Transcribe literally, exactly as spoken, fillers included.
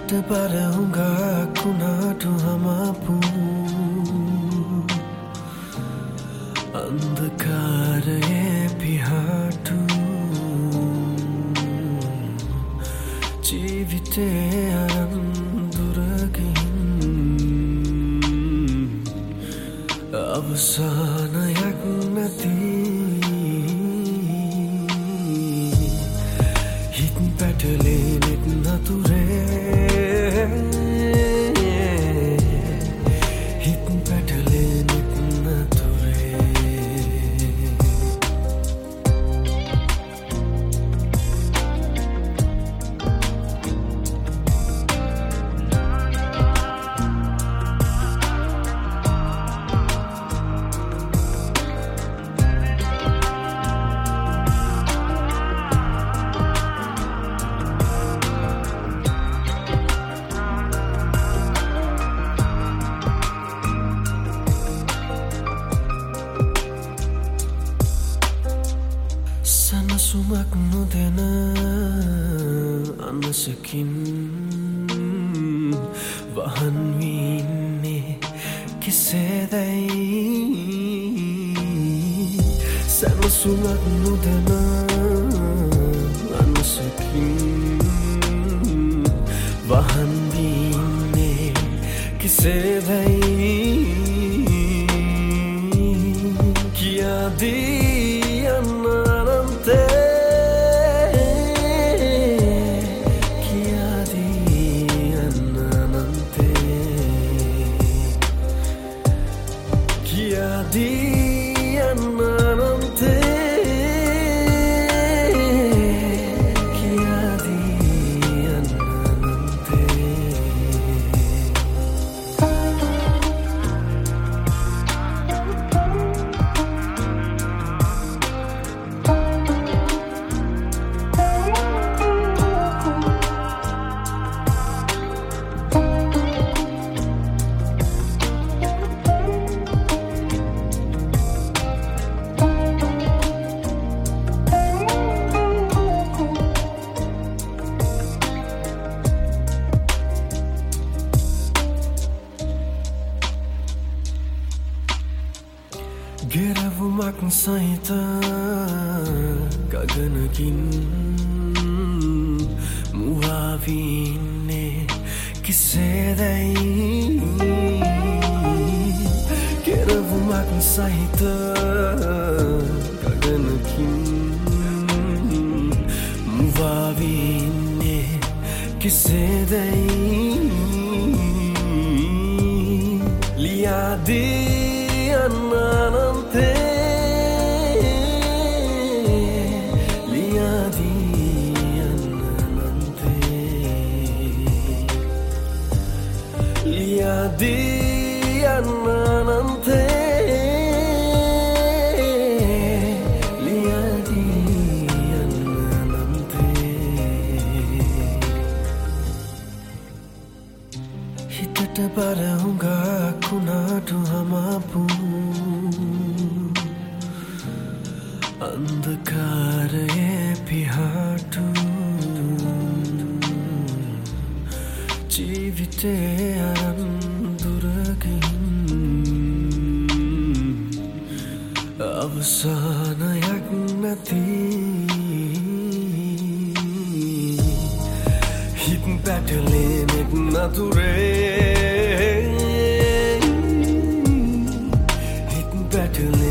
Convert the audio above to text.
හිතට බර හුඟක් වුණාටු හමපු අන්ධකාරයේ පිහාටු ජීවිතේ අරන් දුරකින් අවසානයක් නැති හිත් පැටලෙනෙත් නතුරේ හිත් පැටලෙනෙත් නතුරේ සුමක් නොදෙන අනසකින් වහන් වී ඉන්නේ කෙසේදැයි සැනසුමක් නොදෙන අනසකින් වහන් වී ඉන්නේ කෙසේදැයි කියාදී ගෙරවුමක් සහිත ගගනකින් මුවාවී ඉන්නේ කෙසේදැයි ගෙරවුමක් සහිත ගගනකින් මුවාවී ඉන්නේ කෙසේදැයි ලියාදී Liadianante Liadianante හිතට බර හුඟක් වුණාටු හමපු අන්ධකාරයේ පිහාටු ජීවිතේ අරන් අවසානයක් නැති හිත් පැටලෙනෙත් නතුරේ හිත් පැටලෙ